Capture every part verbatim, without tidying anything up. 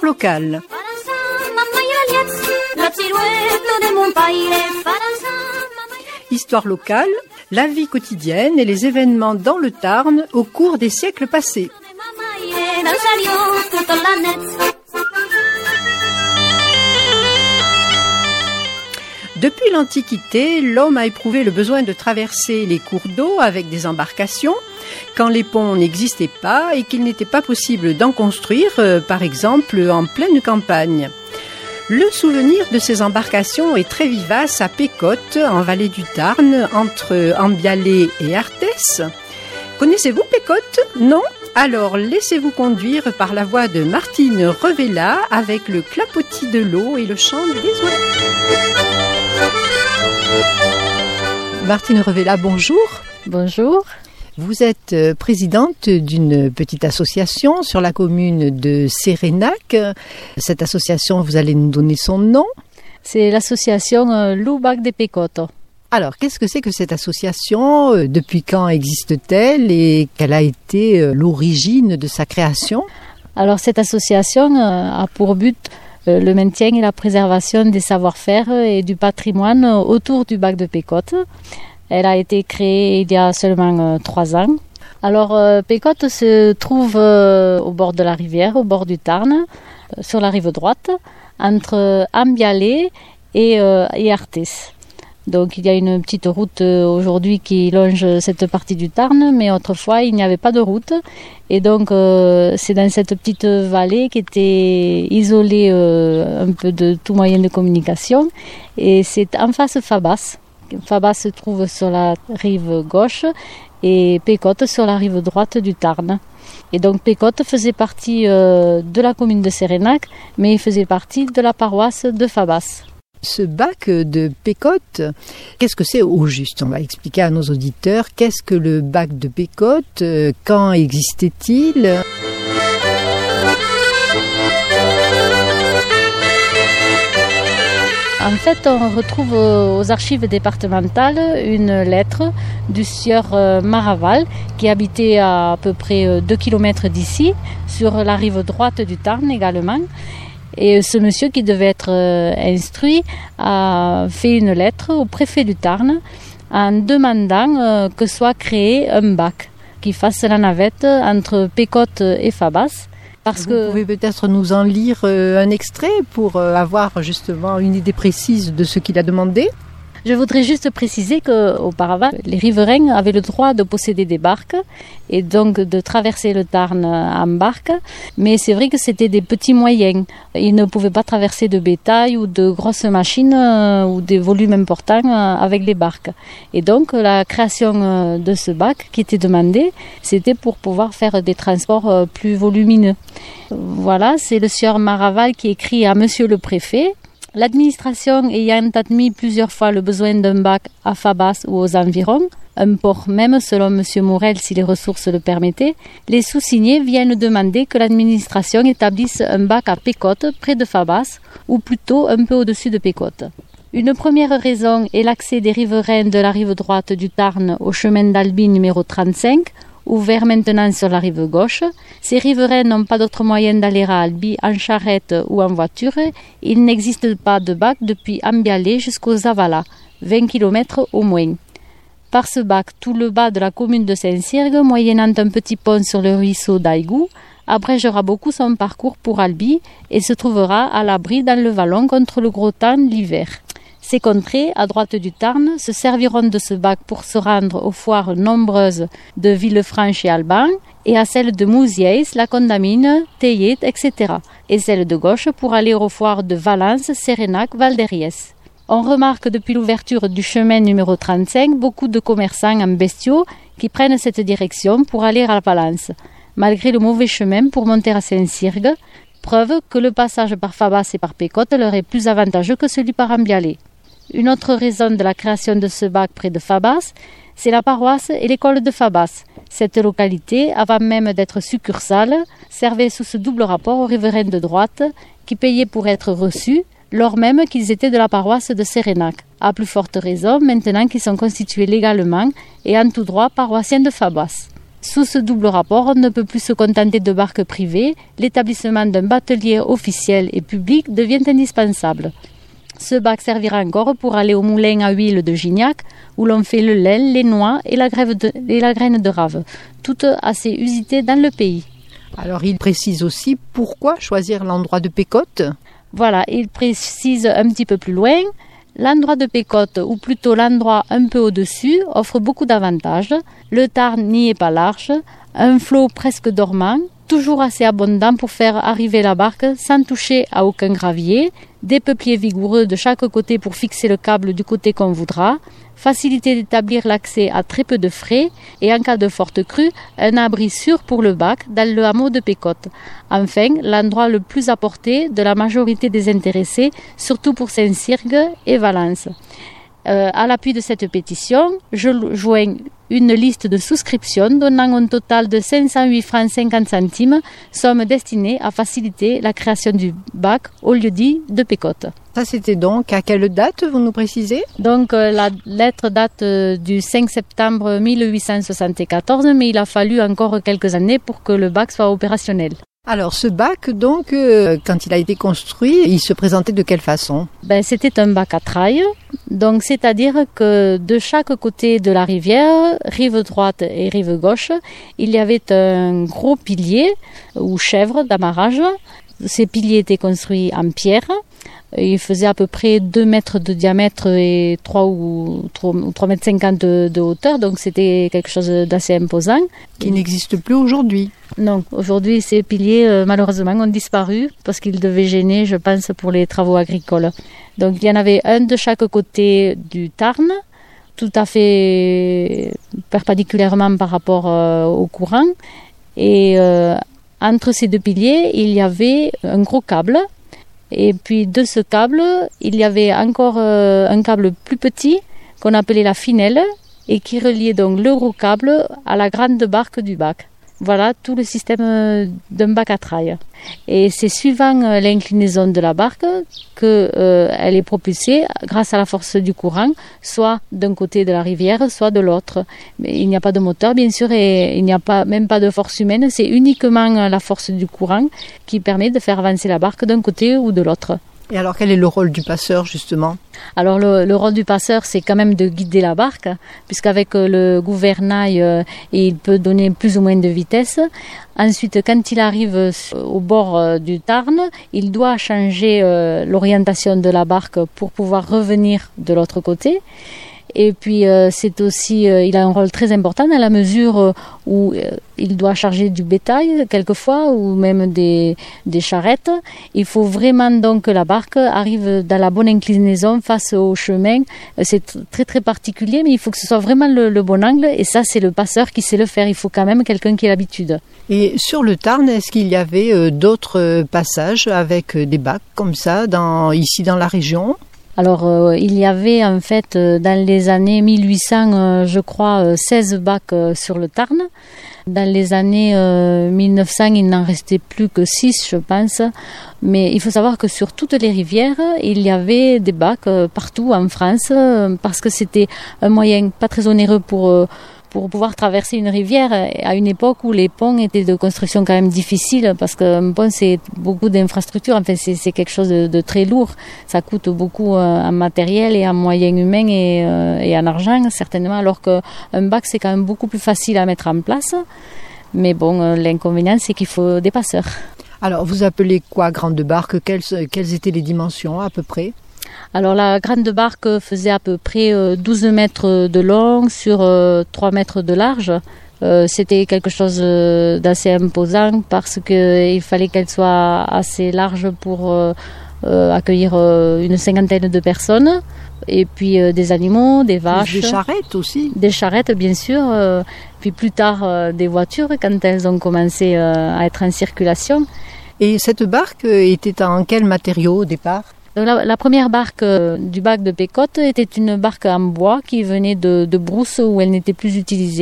locale. Histoire locale, la vie quotidienne et les événements dans le Tarn au cours des siècles passés. Depuis l'Antiquité, l'homme a éprouvé le besoin de traverser les cours d'eau avec des embarcations quand les ponts n'existaient pas et qu'il n'était pas possible d'en construire, euh, par exemple en pleine campagne. Le souvenir de ces embarcations est très vivace à Pécotte, en vallée du Tarn, entre Ambialé et Arthès. Connaissez-vous Pécotte? Non? Alors laissez-vous conduire par la voix de Martine Revella avec le clapotis de l'eau et le chant des oiseaux. Martine Revella, bonjour. Bonjour. Vous êtes présidente d'une petite association sur la commune de Sérénac. Cette association, vous allez nous donner son nom. C'est l'association Loubac de Pécotte. Alors, qu'est-ce que c'est que cette association? Depuis quand existe-t-elle et quelle a été l'origine de sa création? Alors, cette association a pour but le maintien et la préservation des savoir-faire et du patrimoine autour du bac de Pécotte. Elle a été créée il y a seulement euh, trois ans. Alors, euh, Pécotte se trouve euh, au bord de la rivière, au bord du Tarn, euh, sur la rive droite, entre Ambialé et, euh, et Arthès. Donc, il y a une petite route euh, aujourd'hui qui longe cette partie du Tarn, mais autrefois, il n'y avait pas de route. Et donc, euh, c'est dans cette petite vallée qui était isolée euh, un peu de tout moyen de communication. Et c'est en face Fabas. Fabas se trouve sur la rive gauche et Pécotte sur la rive droite du Tarn. Et donc Pécotte faisait partie euh, de la commune de Sérénac, mais il faisait partie de la paroisse de Fabas. Ce bac de Pécotte, qu'est-ce que c'est au juste? On va expliquer à nos auditeurs qu'est-ce que le bac de Pécotte, quand existait-il? En fait, on retrouve aux archives départementales une lettre du sieur Maraval qui habitait à peu près deux kilomètres d'ici, sur la rive droite du Tarn également. Et ce monsieur qui devait être instruit a fait une lettre au préfet du Tarn en demandant que soit créé un bac qui fasse la navette entre Pécotte et Fabas. Parce Vous que... pouvez peut-être nous en lire euh, un extrait pour euh, avoir justement une idée précise de ce qu'il a demandé. Je voudrais juste préciser qu'auparavant, les riverains avaient le droit de posséder des barques et donc de traverser le Tarn en barque. Mais c'est vrai que c'était des petits moyens. Ils ne pouvaient pas traverser de bétail ou de grosses machines ou des volumes importants avec les barques. Et donc, la création de ce bac qui était demandé, c'était pour pouvoir faire des transports plus volumineux. Voilà, c'est le sieur Maraval qui écrit à monsieur le préfet. L'administration ayant admis plusieurs fois le besoin d'un bac à Fabas ou aux environs, un port même selon M. Morel si les ressources le permettaient, les sous-signés viennent demander que l'administration établisse un bac à Pécotte près de Fabas ou plutôt un peu au-dessus de Pécotte. Une première raison est l'accès des riverains de la rive droite du Tarn au chemin d'Albi numéro trente-cinq, ouvert maintenant sur la rive gauche. Ces riverains n'ont pas d'autre moyen d'aller à Albi en charrette ou en voiture. Il n'existe pas de bac depuis Ambialé jusqu'aux Zavala, vingt kilomètres au moins. Par ce bac, tout le bas de la commune de Saint-Cyrgue, moyennant un petit pont sur le ruisseau d'Aigou, abrégera beaucoup son parcours pour Albi et se trouvera à l'abri dans le vallon contre le gros temps l'hiver. Ces contrées, à droite du Tarn, se serviront de ce bac pour se rendre aux foires nombreuses de Villefranche et Alban, et à celles de Mousiès, La Condamine, Théiet, et cetera, et celle de gauche pour aller aux foires de Valence, Sérénac, Valderiès. On remarque depuis l'ouverture du chemin numéro trente-cinq beaucoup de commerçants en bestiaux qui prennent cette direction pour aller à Valence, malgré le mauvais chemin pour monter à Saint-Cyrgue, preuve que le passage par Fabas et par Pécotte leur est plus avantageux que celui par Ambialé. Une autre raison de la création de ce bac près de Fabas, c'est la paroisse et l'école de Fabas. Cette localité, avant même d'être succursale, servait sous ce double rapport aux riverains de droite qui payaient pour être reçus, lors même qu'ils étaient de la paroisse de Sérénac. À plus forte raison, maintenant qu'ils sont constitués légalement et en tout droit paroissiens de Fabas. Sous ce double rapport, on ne peut plus se contenter de barques privées. L'établissement d'un batelier officiel et public devient indispensable. Ce bac servira encore pour aller au moulin à huile de Gignac, où l'on fait le lait, les noix et la, de, et la graine de rave, toutes assez usitées dans le pays. Alors il précise aussi pourquoi choisir l'endroit de Pécotte. Voilà, il précise un petit peu plus loin. L'endroit de Pécotte, ou plutôt l'endroit un peu au-dessus, offre beaucoup d'avantages. Le Tarn n'y est pas large, un flot presque dormant, toujours assez abondant pour faire arriver la barque sans toucher à aucun gravier, des peupliers vigoureux de chaque côté pour fixer le câble du côté qu'on voudra, facilité d'établir l'accès à très peu de frais et en cas de forte crue, un abri sûr pour le bac dans le hameau de Pécotte. Enfin, l'endroit le plus à portée de la majorité des intéressés, surtout pour Saint-Cirgue et Valence. Euh, à l'appui de cette pétition, je joins une liste de souscriptions donnant un total de cinq cent huit francs cinquante centimes, somme destinée à faciliter la création du bac au lieu-dit de Pécotte. Ça, c'était donc à quelle date, vous nous précisez ? Donc, euh, la lettre date euh, du cinq septembre mille huit cent soixante-quatorze, mais il a fallu encore quelques années pour que le bac soit opérationnel. Alors, ce bac, donc, euh, quand il a été construit, il se présentait de quelle façon ? Ben, c'était un bac à traille, donc c'est-à-dire que de chaque côté de la rivière, rive droite et rive gauche, il y avait un gros pilier ou chèvre d'amarrage. Ces piliers étaient construits en pierre. Il faisait à peu près deux mètres de diamètre et trois ou trois mètres cinquante de, de hauteur, donc c'était quelque chose d'assez imposant. Qui n'existe plus aujourd'hui. Non, aujourd'hui ces piliers euh, malheureusement ont disparu parce qu'ils devaient gêner, je pense, pour les travaux agricoles. Donc il y en avait un de chaque côté du Tarn, tout à fait perpendiculairement par rapport euh, au courant. Et euh, entre ces deux piliers, il y avait un gros câble. Et puis de ce câble, il y avait encore euh, un câble plus petit qu'on appelait la finelle et qui reliait donc le gros câble à la grande barque du bac. Voilà tout le système d'un bac à traille. Et c'est suivant l'inclinaison de la barque qu'elle euh, est propulsée grâce à la force du courant, soit d'un côté de la rivière, soit de l'autre. Mais il n'y a pas de moteur, bien sûr, et il n'y a pas, même pas de force humaine. C'est uniquement la force du courant qui permet de faire avancer la barque d'un côté ou de l'autre. Et alors, quel est le rôle du passeur, justement ? Alors, le, le rôle du passeur, c'est quand même de guider la barque, puisqu'avec le gouvernail, euh, il peut donner plus ou moins de vitesse. Ensuite, quand il arrive au bord euh, du Tarn, il doit changer euh, l'orientation de la barque pour pouvoir revenir de l'autre côté. Et puis, euh, c'est aussi, euh, il a un rôle très important dans la mesure euh, où euh, il doit charger du bétail quelquefois ou même des, des charrettes. Il faut vraiment donc que la barque arrive dans la bonne inclinaison face au chemin. C'est très très particulier, mais il faut que ce soit vraiment le, le bon angle. Et ça, c'est le passeur qui sait le faire. Il faut quand même quelqu'un qui ait l'habitude. Et sur le Tarn, est-ce qu'il y avait euh, d'autres passages avec euh, des bacs comme ça dans, ici dans la région ? Alors, euh, il y avait en fait euh, dans les années mille huit cents, euh, je crois, euh, seize bacs euh, sur le Tarn. Dans les années euh, mille neuf cents, il n'en restait plus que six, je pense. Mais il faut savoir que sur toutes les rivières, il y avait des bacs euh, partout en France euh, parce que c'était un moyen pas très onéreux pour... Euh, pour pouvoir traverser une rivière à une époque où les ponts étaient de construction quand même difficile parce qu'un pont c'est beaucoup d'infrastructures, enfin c'est, c'est quelque chose de, de très lourd, ça coûte beaucoup en matériel et en moyens humains et, euh, et en argent certainement, alors qu'un bac c'est quand même beaucoup plus facile à mettre en place, mais bon l'inconvénient c'est qu'il faut des passeurs. Alors vous appelez quoi grande barque, quelles, quelles étaient les dimensions à peu près ? Alors la grande barque faisait à peu près douze mètres de long sur trois mètres de large. Euh, c'était quelque chose d'assez imposant parce qu'il fallait qu'elle soit assez large pour euh, accueillir une cinquantaine de personnes. Et puis euh, des animaux, des vaches. Des charrettes aussi. Des charrettes bien sûr. Euh, puis plus tard euh, des voitures quand elles ont commencé euh, à être en circulation. Et cette barque était en quel matériau au départ ? Donc la, la première barque euh, du bac de Pécotte était une barque en bois qui venait de, de Brousse où elle n'était plus utilisée.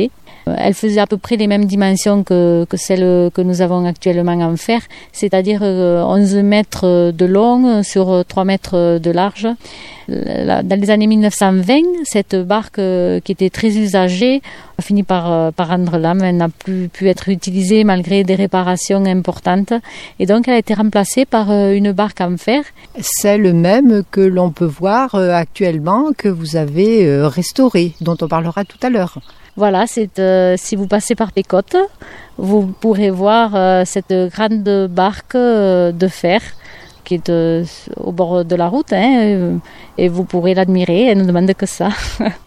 Elle faisait à peu près les mêmes dimensions que, que celles que nous avons actuellement en fer, c'est-à-dire onze mètres de long sur trois mètres de large. Dans les années mille neuf cent vingt, cette barque qui était très usagée a fini par, par rendre l'âme. Elle n'a plus pu être utilisée malgré des réparations importantes. Et donc, elle a été remplacée par une barque en fer. C'est le même que l'on peut voir actuellement, que vous avez restauré, dont on parlera tout à l'heure. Voilà, c'est, euh, si vous passez par Pécotte, vous pourrez voir euh, cette grande barque euh, de fer qui est euh, au bord de la route, hein, et vous pourrez l'admirer, elle ne demande que ça.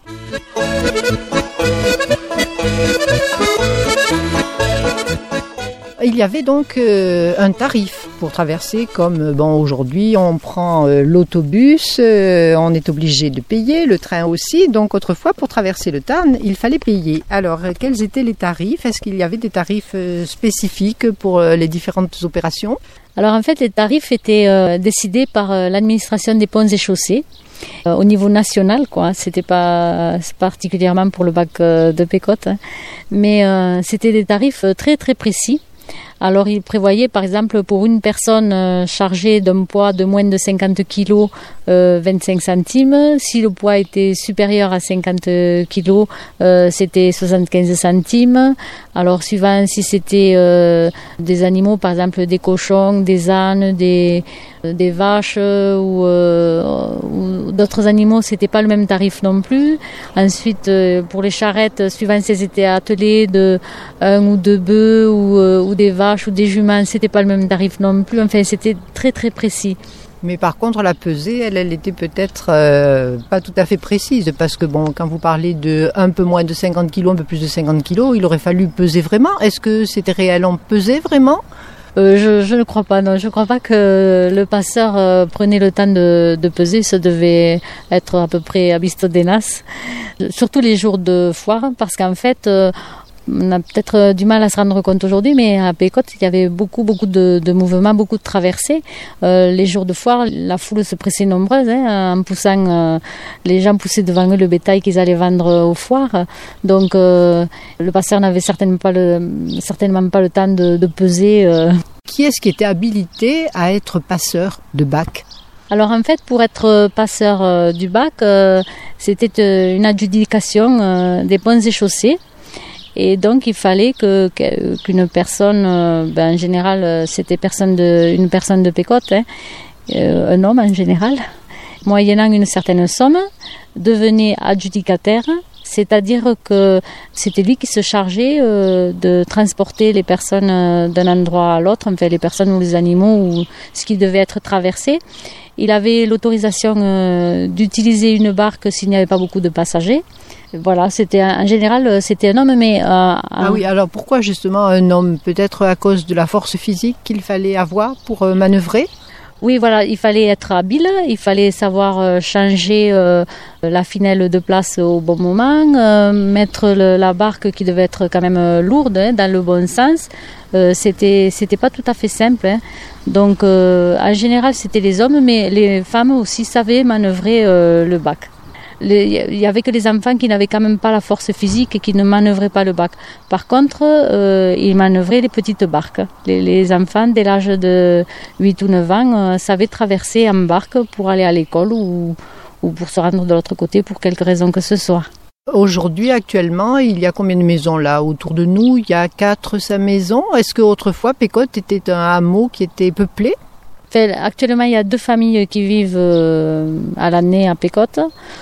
Il y avait donc euh, un tarif pour traverser, comme bon aujourd'hui on prend euh, l'autobus, euh, on est obligé de payer, le train aussi, donc autrefois pour traverser le Tarn il fallait payer. Alors euh, quels étaient les tarifs? Est-ce qu'il y avait des tarifs euh, spécifiques pour euh, les différentes opérations? Alors en fait les tarifs étaient euh, décidés par euh, l'administration des ponts et chaussées. Euh, au niveau national, quoi. C'était pas particulièrement pour le bac euh, de Pécotte, hein. Mais euh, c'était des tarifs très très précis. Alors, il prévoyait, par exemple, pour une personne euh, chargée d'un poids de moins de cinquante kilos, euh, vingt-cinq centimes. Si le poids était supérieur à cinquante kilos, euh, c'était soixante-quinze centimes. Alors, suivant si c'était euh, des animaux, par exemple des cochons, des ânes, des, des vaches ou, euh, ou d'autres animaux, c'était pas le même tarif non plus. Ensuite, euh, pour les charrettes, suivant si elles étaient attelées de un ou deux bœufs ou, euh, ou des vaches ou des juments, c'était pas le même tarif non plus. Enfin, c'était très très précis. Mais par contre, la pesée, elle, elle était peut-être euh, pas tout à fait précise, parce que bon, quand vous parlez de un peu moins de cinquante kilos, un peu plus de cinquante kilos, il aurait fallu peser vraiment. Est-ce que c'était réel, on pesait vraiment? Euh, je, je ne crois pas, non. Je ne crois pas que le passeur euh, prenait le temps de, de peser. Ça devait être à peu près à Bistodenas. Surtout les jours de foire, parce qu'en fait, euh, on a peut-être du mal à se rendre compte aujourd'hui, mais à Pécotte, il y avait beaucoup, beaucoup de, de mouvements, beaucoup de traversées. Euh, les jours de foire, la foule se pressait nombreuse, hein, en poussant, euh, les gens poussaient devant eux le bétail qu'ils allaient vendre aux foires. Donc, euh, le passeur n'avait certainement pas le, certainement pas le temps de, de peser. Euh. Qui est-ce qui était habilité à être passeur de bac? Alors en fait, pour être passeur euh, du bac, euh, c'était euh, une adjudication euh, des ponts et chaussées. Et donc, il fallait que, qu'une personne, ben, en général, c'était personne de, une personne de Pécotte, hein, euh, un homme en général, moyennant une certaine somme, devenait adjudicataire, c'est-à-dire que c'était lui qui se chargeait euh, de transporter les personnes euh, d'un endroit à l'autre, enfin les personnes ou les animaux ou ce qui devait être traversé. Il avait l'autorisation euh, d'utiliser une barque s'il n'y avait pas beaucoup de passagers. Voilà, c'était en général c'était un homme, mais euh, ah oui. Alors pourquoi justement un homme? Peut-être à cause de la force physique qu'il fallait avoir pour euh, manœuvrer. Oui, voilà, il fallait être habile, il fallait savoir euh, changer euh, la finelle de place au bon moment, euh, mettre le, la barque qui devait être quand même euh, lourde, hein, dans le bon sens. Euh, c'était c'était pas tout à fait simple, hein. Donc euh, en général c'était les hommes, mais les femmes aussi savaient manœuvrer euh, le bac. Il y avait que les enfants qui n'avaient quand même pas la force physique et qui ne manœuvraient pas le bac. Par contre, euh, ils manœuvraient les petites barques. Les, les enfants, dès l'âge de huit ou neuf ans, euh, savaient traverser en barque pour aller à l'école ou, ou pour se rendre de l'autre côté pour quelque raison que ce soit. Aujourd'hui, actuellement, il y a combien de maisons là autour de nous? Il y a quatre, cinq maisons. Est-ce qu'autrefois, Pécotte était un hameau qui était peuplé? Actuellement, il y a deux familles qui vivent euh, à l'année à Pécotte.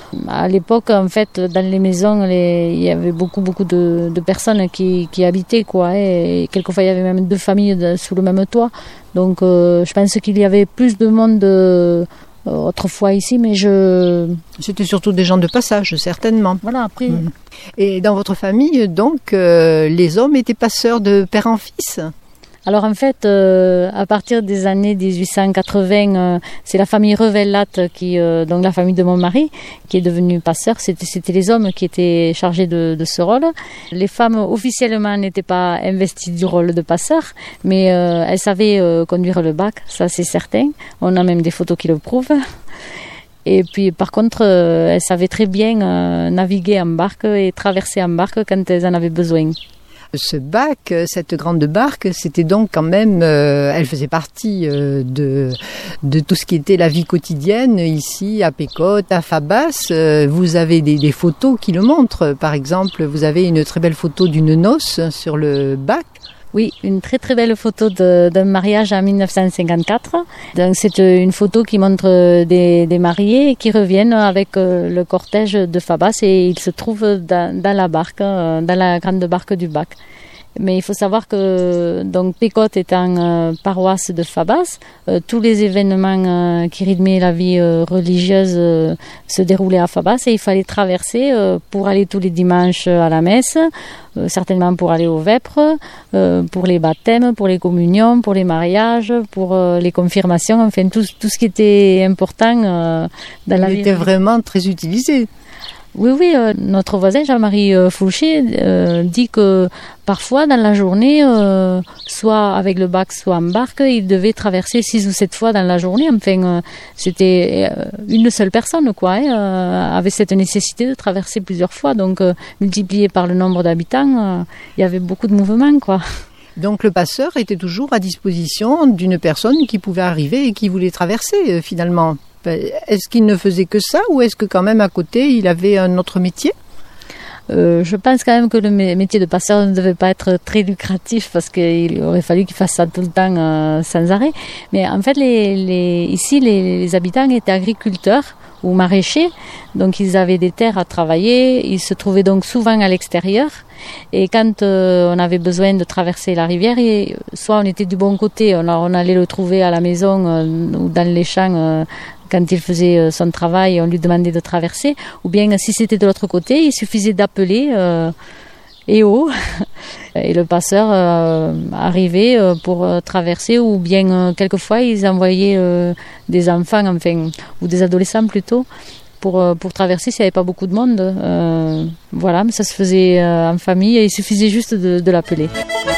À l'époque, en fait, dans les maisons, les, il y avait beaucoup, beaucoup de, de personnes qui, qui habitaient, quoi. Et quelquefois, il y avait même deux familles de, sous le même toit. Donc, euh, je pense qu'il y avait plus de monde euh, autrefois ici, mais je... C'était surtout des gens de passage, certainement. Voilà, après... Mmh. Et dans votre famille, donc, euh, les hommes étaient passeurs de père en fils? Alors en fait, euh, à partir des années dix-huit cent quatre-vingts, euh, c'est la famille Revellat, qui, euh, donc la famille de mon mari, qui est devenue passeur. C'était, c'était les hommes qui étaient chargés de, de ce rôle. Les femmes officiellement n'étaient pas investies du rôle de passeur, mais euh, elles savaient euh, conduire le bac, ça c'est certain. On a même des photos qui le prouvent. Et puis par contre, euh, elles savaient très bien euh, naviguer en barque et traverser en barque quand elles en avaient besoin. Ce bac, cette grande barque, c'était donc quand même, euh, elle faisait partie euh, de de tout ce qui était la vie quotidienne ici à Pécotte, à Fabas. Euh, vous avez des, des photos qui le montrent. Par exemple, vous avez une très belle photo d'une noce sur le bac. Oui, une très très belle photo de, d'un mariage en dix-neuf cent cinquante-quatre. Donc c'est une photo qui montre des, des mariés qui reviennent avec le cortège de Fabas et ils se trouvent dans, dans la barque, dans la grande barque du bac. Mais il faut savoir que donc Pécotte étant euh, paroisse de Fabas, euh, tous les événements euh, qui rythmaient la vie euh, religieuse euh, se déroulaient à Fabas et il fallait traverser euh, pour aller tous les dimanches à la messe, euh, certainement pour aller aux vêpres, euh, pour les baptêmes, pour les communions, pour les mariages, pour euh, les confirmations, enfin tout, tout ce qui était important euh, dans la vie. Il était vraiment très utilisé. Oui, oui, euh, notre voisin Jean-Marie euh, Fouché euh, dit que parfois dans la journée, euh, soit avec le bac, soit en barque, il devait traverser six ou sept fois dans la journée. Enfin, euh, c'était euh, une seule personne, quoi, hein, euh, avait cette nécessité de traverser plusieurs fois. Donc, euh, multiplié par le nombre d'habitants, euh, il y avait beaucoup de mouvements, quoi. Donc le passeur était toujours à disposition d'une personne qui pouvait arriver et qui voulait traverser euh, finalement. Est-ce qu'il ne faisait que ça ou est-ce que quand même à côté il avait un autre métier ? Euh, je pense quand même que le métier de passeur ne devait pas être très lucratif parce qu'il aurait fallu qu'il fasse ça tout le temps euh, sans arrêt. Mais en fait, les, les, ici, les, les habitants étaient agriculteurs ou maraîchers, donc ils avaient des terres à travailler, ils se trouvaient donc souvent à l'extérieur. Et quand euh, on avait besoin de traverser la rivière, et, soit on était du bon côté, on, on allait le trouver à la maison euh, ou dans les champs euh, quand il faisait son travail, on lui demandait de traverser, ou bien si c'était de l'autre côté, il suffisait d'appeler euh, et oh, et le passeur euh, arrivait euh, pour euh, traverser, ou bien euh, quelquefois ils envoyaient euh, des enfants, enfin, ou des adolescents plutôt, pour, euh, pour traverser s'il n'y avait pas beaucoup de monde. Euh, voilà, mais ça se faisait euh, en famille et il suffisait juste de, de l'appeler.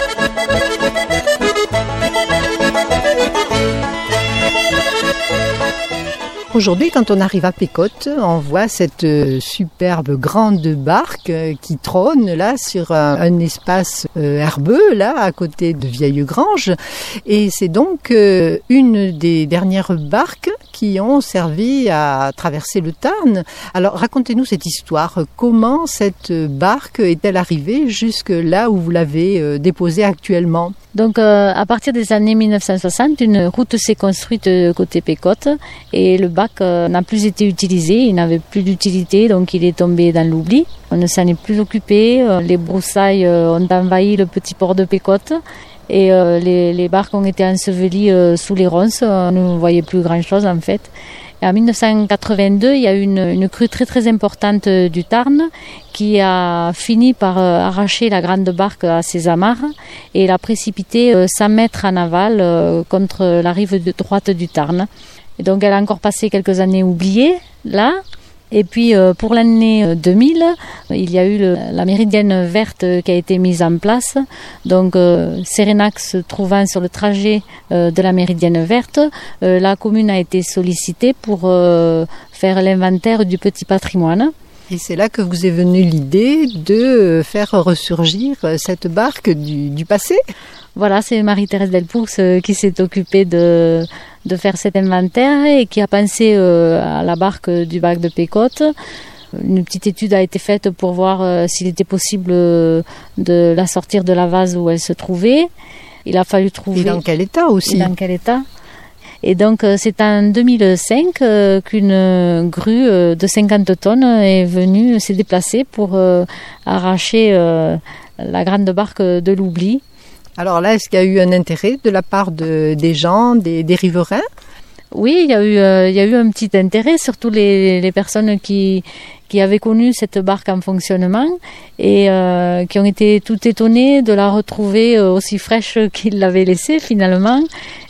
Aujourd'hui, quand on arrive à Pécotte, on voit cette superbe grande barque qui trône là sur un, un espace herbeux là à côté de Vieille Grange, et c'est donc une des dernières barques qui ont servi à traverser le Tarn. Alors racontez-nous cette histoire. Comment cette barque est-elle arrivée jusque là où vous l'avez déposée actuellement ? Donc euh, à partir des années dix-neuf cent soixante, une route s'est construite côté Pécotte et le bac euh, n'a plus été utilisé, il n'avait plus d'utilité, donc il est tombé dans l'oubli. On ne s'en est plus occupé, euh, les broussailles euh, ont envahi le petit port de Pécotte et euh, les, les barques ont été ensevelies euh, sous les ronces, on ne voyait plus grand-chose en fait. Et en dix-neuf cent quatre-vingt-deux, il y a eu une, une crue très très importante du Tarn qui a fini par euh, arracher la grande barque à ses amarres et l'a précipitée euh, cent mètres en aval euh, contre la rive de droite du Tarn. Et donc elle a encore passé quelques années oubliées là. Et puis euh, pour l'année deux mille, il y a eu le, la méridienne verte qui a été mise en place. Donc euh, Sérénac se trouvant sur le trajet euh, de la méridienne verte, euh, la commune a été sollicitée pour euh, faire l'inventaire du petit patrimoine. Et c'est là que vous est venue l'idée de faire ressurgir cette barque du, du passé ? Voilà, c'est Marie-Thérèse Delpoux qui s'est occupée de, de faire cet inventaire et qui a pensé euh, à la barque du bac de Pécotte. Une petite étude a été faite pour voir euh, s'il était possible euh, de la sortir de la vase où elle se trouvait. Il a fallu trouver... Et dans quel état aussi ? Et dans quel état ? Et donc c'est en deux mille cinq euh, qu'une grue euh, de cinquante tonnes est venue, s'est déplacée pour euh, arracher euh, la grande barque de l'oubli. Alors là, est-ce qu'il y a eu un intérêt de la part de, des gens, des, des riverains ? Oui, il y a eu, euh, il y a eu un petit intérêt, surtout les, les personnes qui, qui avaient connu cette barque en fonctionnement et euh, qui ont été tout étonnées de la retrouver aussi fraîche qu'ils l'avaient laissée finalement,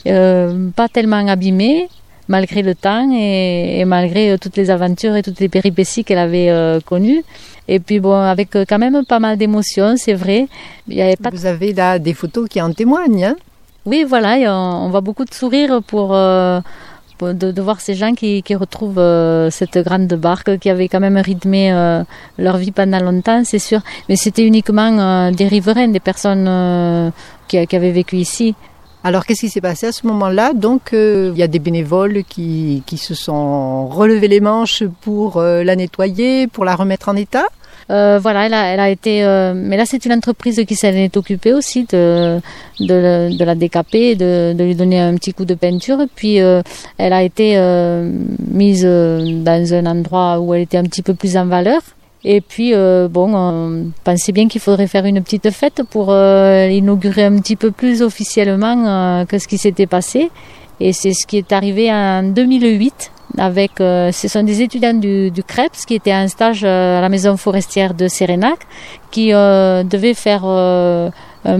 euh, pas tellement abîmée malgré le temps et, et malgré toutes les aventures et toutes les péripéties qu'elle avait euh, connues. Et puis bon, avec quand même pas mal d'émotions, c'est vrai. Il y avait pas... Vous avez là des photos qui en témoignent, hein ? Oui, voilà, on, on voit beaucoup de sourires pour, euh, de, de voir ces gens qui, qui retrouvent euh, cette grande barque qui avait quand même rythmé euh, leur vie pendant longtemps, c'est sûr. Mais c'était uniquement euh, des riverains, des personnes euh, qui, qui avaient vécu ici. Alors, qu'est-ce qui s'est passé à ce moment-là? Donc, euh, il y a des bénévoles qui, qui se sont relevés les manches pour euh, la nettoyer, pour la remettre en état. Euh, voilà, elle a, elle a été. Euh, mais là, c'est une entreprise qui s'en est occupée aussi de de, de la décaper, de, de lui donner un petit coup de peinture. Et puis, euh, elle a été euh, mise dans un endroit où elle était un petit peu plus en valeur. Et puis, euh, bon, on pensait bien qu'il faudrait faire une petite fête pour euh, inaugurer un petit peu plus officiellement euh, que ce qui s'était passé. Et c'est ce qui est arrivé en deux mille huit. Avec, euh, ce sont des étudiants du, du C R E P S qui étaient en stage euh, à la maison forestière de Sérénac, qui euh, devaient faire euh, un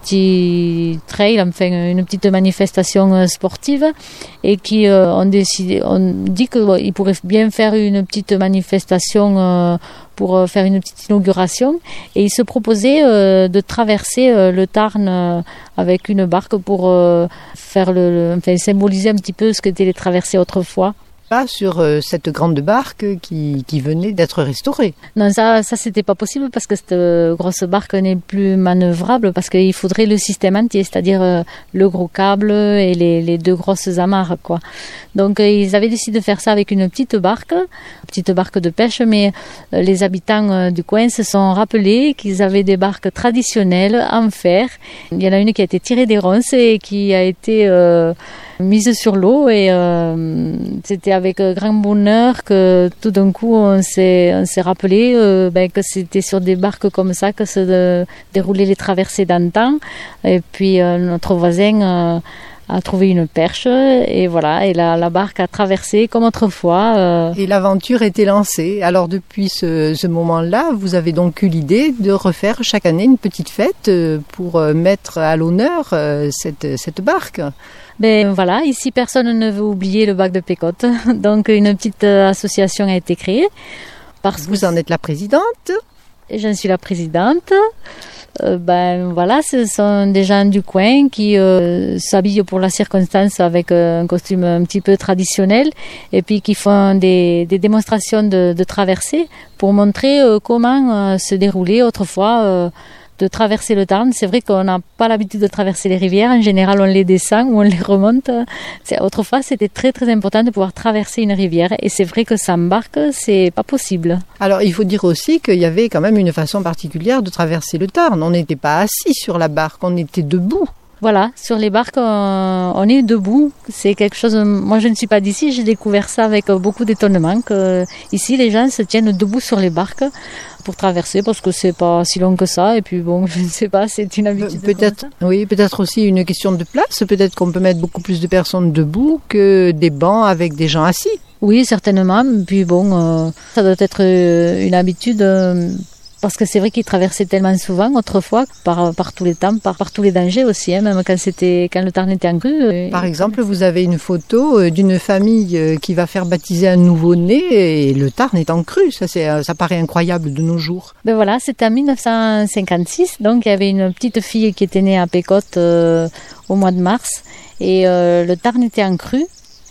petit trail, enfin une petite manifestation euh, sportive, et qui euh, ont décidé, on dit qu'ils bon, pourraient bien faire une petite manifestation euh, pour faire une petite inauguration, et ils se proposaient euh, de traverser euh, le Tarn euh, avec une barque pour euh, faire le, le, enfin symboliser un petit peu ce qu'étaient les traversées autrefois. Pas sur euh, cette grande barque qui, qui venait d'être restaurée. Non, ça, ça c'était pas possible parce que cette euh, grosse barque n'est plus manœuvrable parce qu'il faudrait le système entier, c'est-à-dire euh, le gros câble et les, les deux grosses amarres, quoi. Donc euh, ils avaient décidé de faire ça avec une petite barque, une petite barque de pêche, mais euh, les habitants euh, du coin se sont rappelés qu'ils avaient des barques traditionnelles en fer. Il y en a une qui a été tirée des ronces et qui a été euh, mise sur l'eau, et euh, c'était avec grand bonheur que tout d'un coup on s'est, on s'est rappelé euh, ben, que c'était sur des barques comme ça que se de, déroulaient les traversées d'antan. Et puis euh, notre voisin euh, a trouvé une perche, et voilà, et la, la barque a traversé comme autrefois. Euh... Et l'aventure était lancée. Alors depuis ce, ce moment-là, vous avez donc eu l'idée de refaire chaque année une petite fête pour mettre à l'honneur cette, cette barque. Ben voilà, ici personne ne veut oublier le bac de Pécotte, donc une petite association a été créée. Parce vous en êtes la présidente? J'en suis la présidente. Euh, ben voilà, ce sont des gens du coin qui euh, s'habillent pour la circonstance avec euh, un costume un petit peu traditionnel, et puis qui font des, des démonstrations de, de traversée pour montrer euh, comment euh, se déroulait autrefois euh, de traverser le Tarn. C'est vrai qu'on n'a pas l'habitude de traverser les rivières. En général, on les descend ou on les remonte. C'est, autrefois, c'était très très important de pouvoir traverser une rivière. Et c'est vrai que sans barque, c'est pas possible. Alors, il faut dire aussi qu'il y avait quand même une façon particulière de traverser le Tarn. On n'était pas assis sur la barque, on était debout. Voilà, sur les barques, on, on est debout. C'est quelque chose. Moi, je ne suis pas d'ici. J'ai découvert ça avec beaucoup d'étonnement. Que ici, les gens se tiennent debout sur les barques pour traverser, parce que c'est pas si long que ça. Et puis bon, je ne sais pas, c'est une habitude. Peut-être, oui, peut-être aussi une question de place. Peut-être qu'on peut mettre beaucoup plus de personnes debout que des bancs avec des gens assis. Oui, certainement. Puis bon, euh, ça doit être une habitude. Euh, Parce que c'est vrai qu'ils traversaient tellement souvent autrefois, par, par tous les temps, par, par tous les dangers aussi, hein, même quand, c'était, quand le Tarn était en crue. Par exemple, vous avez une photo d'une famille qui va faire baptiser un nouveau-né et le Tarn est en crue. Ça, c'est, ça paraît incroyable de nos jours. Ben voilà, c'était en dix-neuf cent cinquante-six, donc il y avait une petite fille qui était née à Pécotte euh, au mois de mars, et euh, le Tarn était en crue.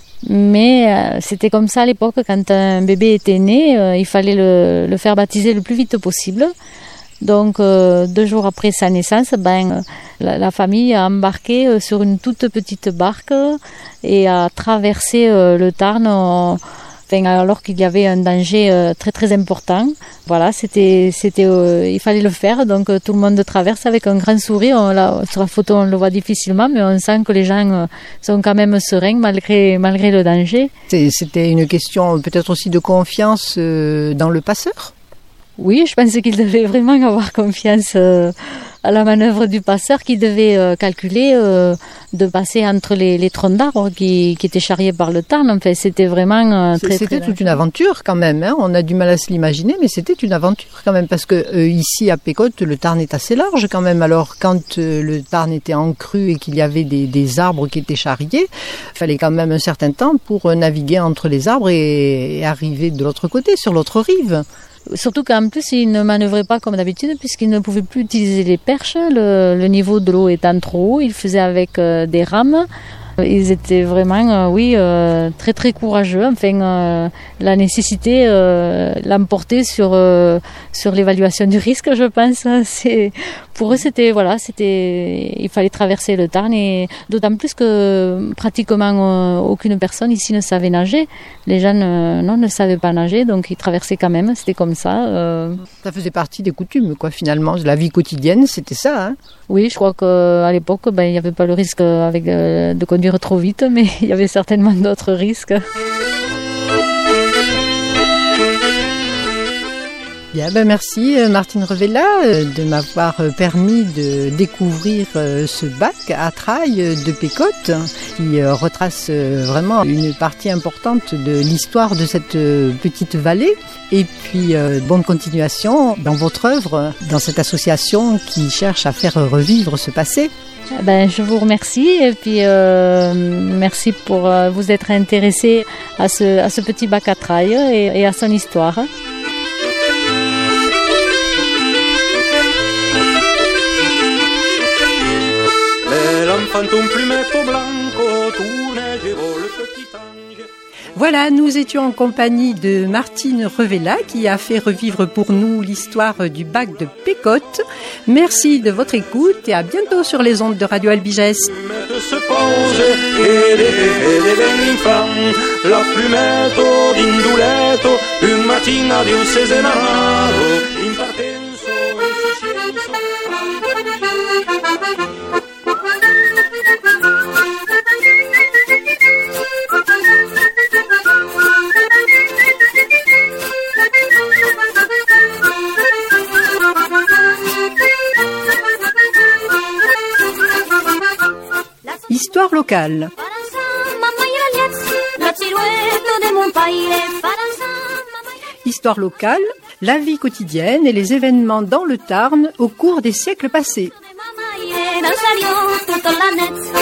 Mais euh, c'était comme ça à l'époque, quand un bébé était né, euh, il fallait le, le faire baptiser le plus vite possible. Donc euh, deux jours après sa naissance, ben, la, la famille a embarqué euh, sur une toute petite barque et a traversé euh, le Tarn, euh, enfin, alors qu'il y avait un danger euh, très très important. Voilà, c'était, c'était, euh, il fallait le faire, donc euh, tout le monde traverse avec un grand sourire. On, là, sur la photo, on le voit difficilement, mais on sent que les gens euh, sont quand même sereins malgré, malgré le danger. C'est, c'était une question peut-être aussi de confiance euh, dans le passeur? Oui, je pense qu'il devait vraiment avoir confiance euh, à la manœuvre du passeur, qui devait euh, calculer euh, de passer entre les, les troncs d'arbres qui, qui étaient charriés par le Tarn. Enfin, c'était vraiment euh, très, C'était très toute une aventure quand même. Hein. On a du mal à se l'imaginer, mais c'était une aventure quand même, parce que euh, ici à Pécotte, le Tarn est assez large quand même. Alors quand euh, le Tarn était en crue et qu'il y avait des, des arbres qui étaient charriés, il fallait quand même un certain temps pour euh, naviguer entre les arbres et, et arriver de l'autre côté, sur l'autre rive. Surtout qu'en plus, ils ne manœuvraient pas comme d'habitude, puisqu'ils ne pouvaient plus utiliser les perches. Le, le niveau de l'eau étant trop haut, ils faisaient avec euh, des rames. Ils étaient vraiment, euh, oui, euh, très très courageux. Enfin, euh, la nécessité euh, l'emportait sur euh, sur l'évaluation du risque, je pense. C'est pour eux, c'était voilà, c'était, il fallait traverser le Tarn et d'autant plus que pratiquement euh, aucune personne ici ne savait nager. Les gens euh, non ne savaient pas nager, donc ils traversaient quand même. C'était comme ça. Euh... Ça faisait partie des coutumes, quoi. Finalement, de la vie quotidienne, c'était ça. Hein. Oui, je crois qu'à l'époque, ben, il n'y avait pas le risque avec, euh, de conduire trop vite, mais il y avait certainement d'autres risques. Bien, ben merci Martine Revella de m'avoir permis de découvrir ce bac à trail de Pécotte qui retrace vraiment une partie importante de l'histoire de cette petite vallée. Et puis, bonne continuation dans votre œuvre, dans cette association qui cherche à faire revivre ce passé. Ben, je vous remercie et puis euh, merci pour euh, vous être intéressé à ce, à ce petit bac à trail et, et à son histoire. Voilà, nous étions en compagnie de Martine Revella qui a fait revivre pour nous l'histoire du bac de Pécotte. Merci de votre écoute et à bientôt sur les ondes de Radio Albigès. Histoire locale. Histoire locale, la vie quotidienne et les événements dans le Tarn au cours des siècles passés.